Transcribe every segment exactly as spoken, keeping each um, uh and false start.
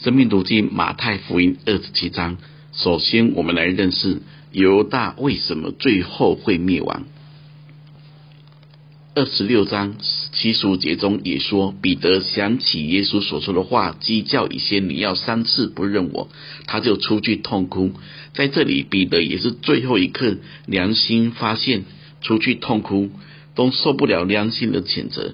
生命读经马太福音二十七章，首先我们来认识犹大为什么最后会灭亡。二十六章七十五节中也说，彼得想起耶稣所说的话，鸡叫以先你要三次不认我，他就出去痛哭。在这里彼得也是最后一刻良心发现，出去痛哭，都受不了良心的谴责。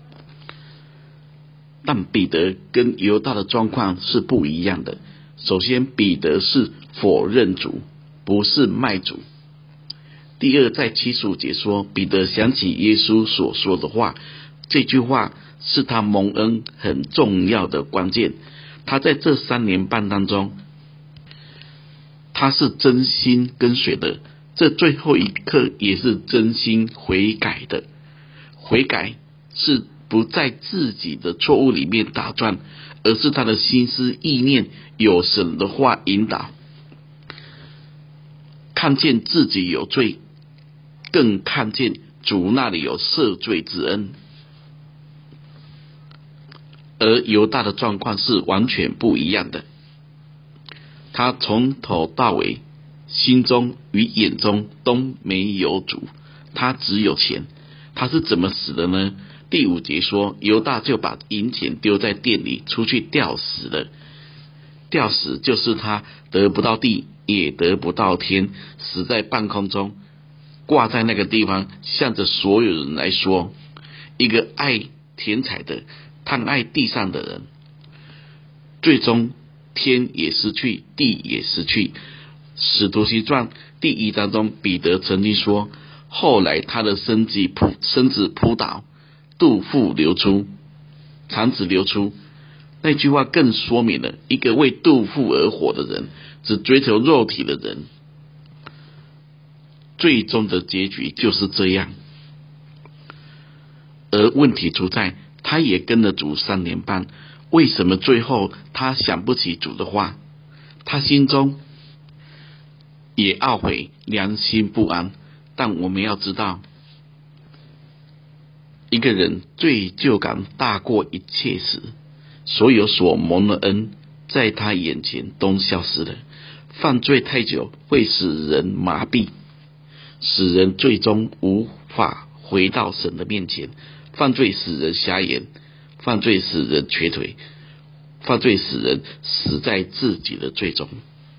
但彼得跟犹大的状况是不一样的。首先，彼得是否认主，不是卖主。第二，在七十五节说，彼得想起耶稣所说的话，这句话是他蒙恩很重要的关键。他在这三年半当中，他是真心跟随的，这最后一刻也是真心悔改的。悔改是不在自己的错误里面打转，而是他的心思意念有神的话引导，看见自己有罪，更看见主那里有赦罪之恩。而犹大的状况是完全不一样的，他从头到尾心中与眼中都没有主，他只有钱。他是怎么死的呢？第五节说，犹大就把银钱丢在店里，出去吊死了。吊死就是他得不到地，也得不到天，死在半空中，挂在那个地方，向着所有人来说，一个爱钱财的，贪爱地上的人，最终天也失去，地也失去。使徒行传第一章中，彼得曾经说，后来他的身体扑身子扑倒，肚腹流出，肠子流出。那句话更说明了一个为肚腹而活的人，只追求肉体的人，最终的结局就是这样。而问题出在，他也跟了主三年半，为什么最后他想不起主的话？他心中也懊悔，良心不安。但我们要知道，一个人罪疚感大过一切时，所有所蒙的恩在他眼前都消失了。犯罪太久会使人麻痹，使人最终无法回到神的面前。犯罪使人瞎眼，犯罪使人瘸腿，犯罪使人死在自己的罪中。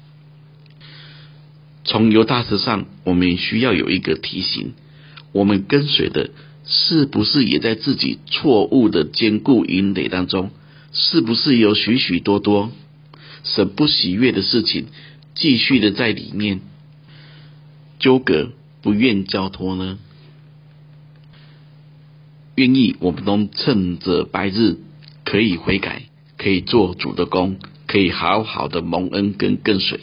从犹大身上，我们需要有一个提醒，我们跟随的是不是也在自己错误的坚固营垒当中？是不是有许许多多神不喜悦的事情继续的在里面纠葛，不愿交托呢？愿意我们都趁着白日可以悔改，可以做主的工，可以好好的蒙恩跟跟随。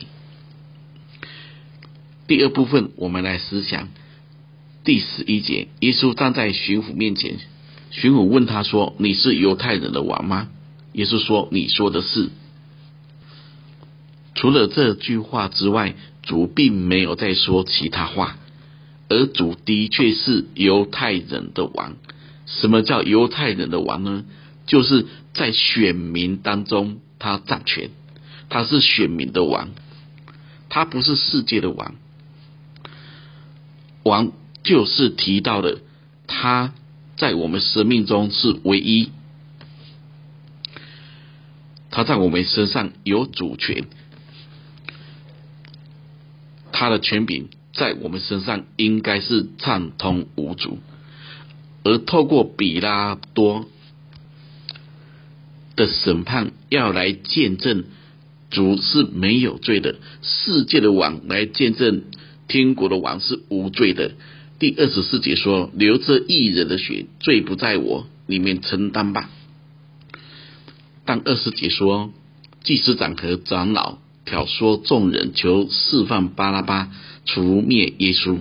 第二部分，我们来思想第十一节，耶稣站在巡抚面前，巡抚问他说，你是犹太人的王吗？耶稣说，你说的是。除了这句话之外，主并没有再说其他话，而主的确是犹太人的王。什么叫犹太人的王呢？就是在选民当中他掌权，他是选民的王，他不是世界的王。王就是提到的，他在我们生命中是唯一，他在我们身上有主权，他的权柄在我们身上应该是畅通无阻。而透过比拉多的审判，要来见证主是没有罪的，世界的王来见证天国的王是无罪的。第二十四节说，流着义人的血，罪不在我，你们承担吧。但二十节说，祭司长和长老挑唆众人，求释放巴拉巴，除灭耶稣。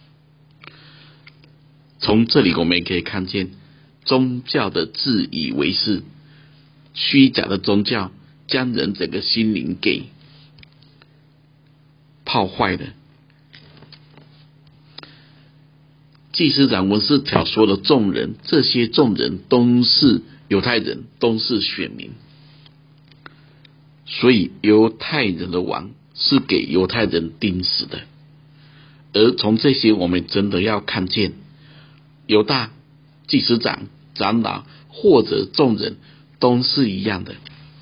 从这里我们可以看见，宗教的自以为是，虚假的宗教将人整个心灵给泡坏了。祭司长文士挑唆了众人，这些众人都是犹太人，都是选民。 所以犹太人的王是给犹太人钉死的。而从这些我们真的要看见，犹大祭司长、长老或者众人都是一样的，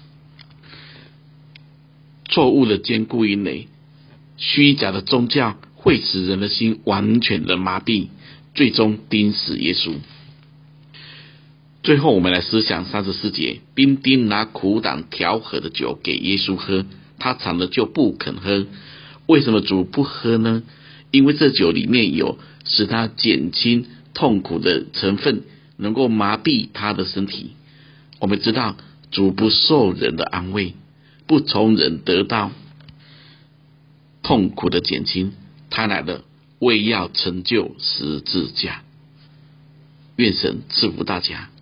错误的坚固营垒，虚假的宗教会使人的心完全的麻痹，最终钉死耶稣。最后我们来思想三十四节，兵丁拿苦胆调和的酒给耶稣喝，他尝了就不肯喝。为什么主不喝呢？因为这酒里面有使他减轻痛苦的成分，能够麻痹他的身体。我们知道主不受人的安慰，不从人得到痛苦的减轻，他来了为要成就十字架。愿神赐福大家。